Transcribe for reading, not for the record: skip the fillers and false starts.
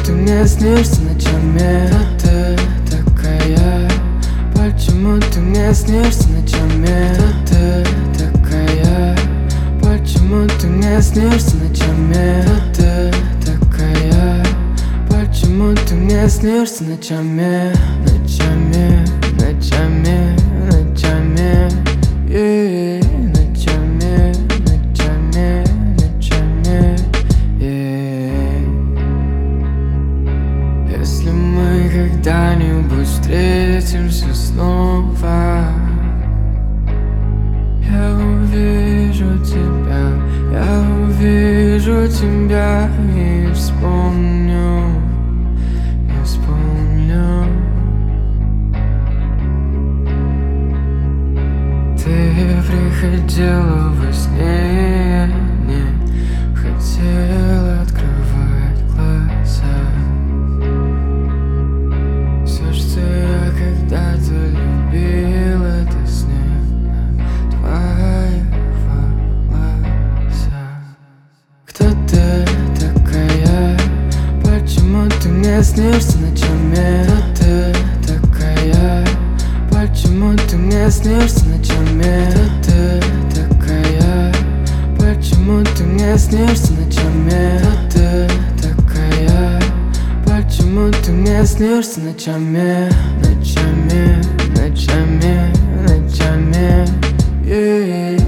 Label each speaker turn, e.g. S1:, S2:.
S1: ты мне снишься ночами? Ты такая. Почему ты мне снишься ночами? Ты такая. Почему ты мне снишься ночами? Ты такая. Почему ты мне снишься ночами? Ночами, ночами, ночами, ночами, ночами, ночами, Если мы когда-нибудь встретимся снова, я увижу тебя и вспомню. Ты приходила во сне, не хотела открывать глаза. Все, что я когда-то любил, это снег на твоих волосах. Кто ты такая? Почему ты мне снишься ночами? Ты такая. Почему ты мне снишься ночами? Ты такая. Почему ты мне снишься ночами? Ты такая. Почему ты мне снишься ночами? Ночами, ночами, ночами,